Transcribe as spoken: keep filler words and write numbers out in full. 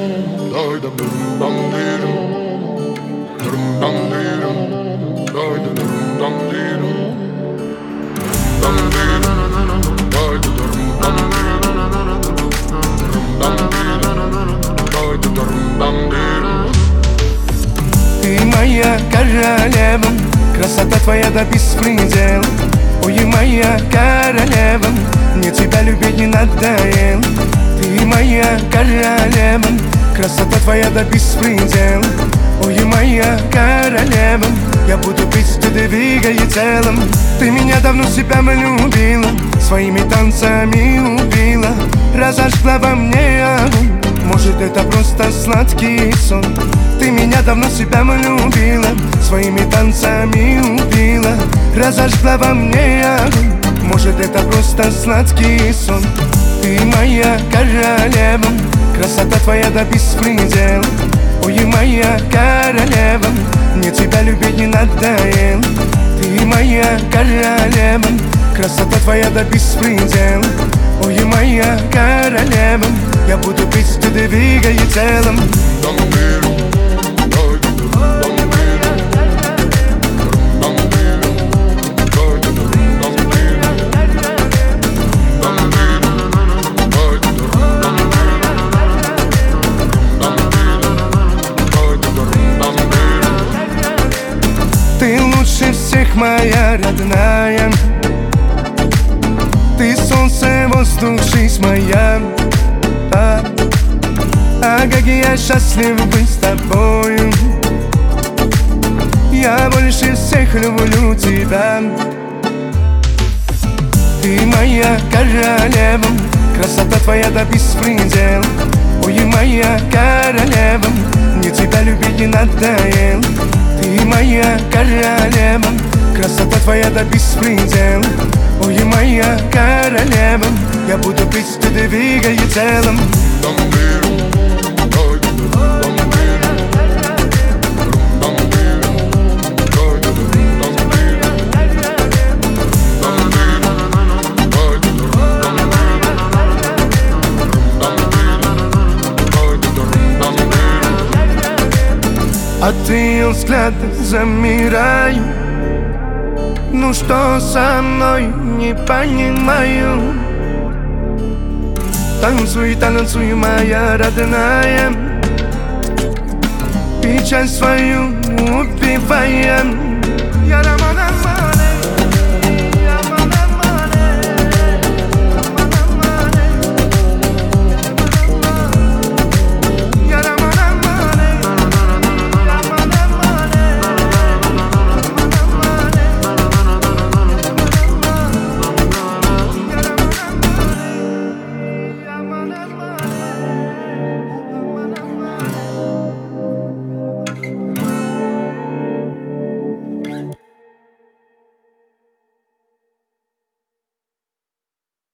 дай да дам-дам-дирам, дам-дам-дирам, дай да дам-дам-дирам, дам-дирам, дай да дам-дам-дирам. Ты моя королева, красота твоя до беспредела. Ой, моя королева, мне тебя любить не надоело. Ты моя королева, красота твоя до беспредела. Ой, моя королева, я буду пить, ты двигай телом. Ты меня давно себя любила, своими танцами убила, разожгла во мне огонь. Может, это просто сладкий сон. Ты меня давно себя любила, своими танцами убила, разожгла во мне огонь. Может, это просто сладкий сон. Ты моя королева, красота твоя до беспредела. Ой, моя королева, мне тебя любить не надоело. Ты моя королева, красота твоя до беспредела. Ой, моя королева, я буду пить, ты двигай телом. Дам-дирам, дай да дам-дирам, дам-дирам, дай да дам-дирам, дам-дирам, дай да дам-дирам. Ты лучше всех, моя родная. Ты солнце, воздух, жизнь моя. А, а как я счастлив быть с тобою. Я больше всех люблю тебя. Ты моя королева, красота твоя до беспредела. Ой, моя королева, мне тебя любить не надоело. Ты моя королева, красота твоя до беспредела. Ой, моя королева, я буду пить, ты двигай телом. Дам-дирам, дай да дам-дирам, дам-дирам, дай да дам-дирам, дам-дирам, дай да дам-дирам. От ее взгляда замираю. Ну что со мной, не понимаю. Танцуй, танцуй, моя родная. Печаль свою убиваем. Я Рамана.